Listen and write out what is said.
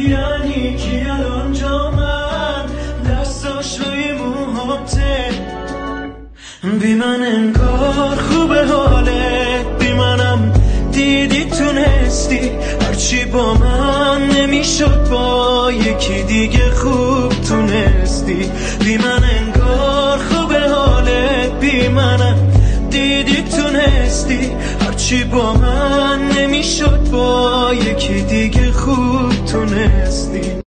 یعنی کی الان جا من دستاش روی موهاته، بی من انگار خوبه حالت، بی منم دیدی تونستی هرچی با من نمیشد با یکی دیگه خوب تونستی، بی من انگار خوبه حالت، بی منم دیدی تونستی هرچی با من نمیشد با یکی دیگه خوب تونستی.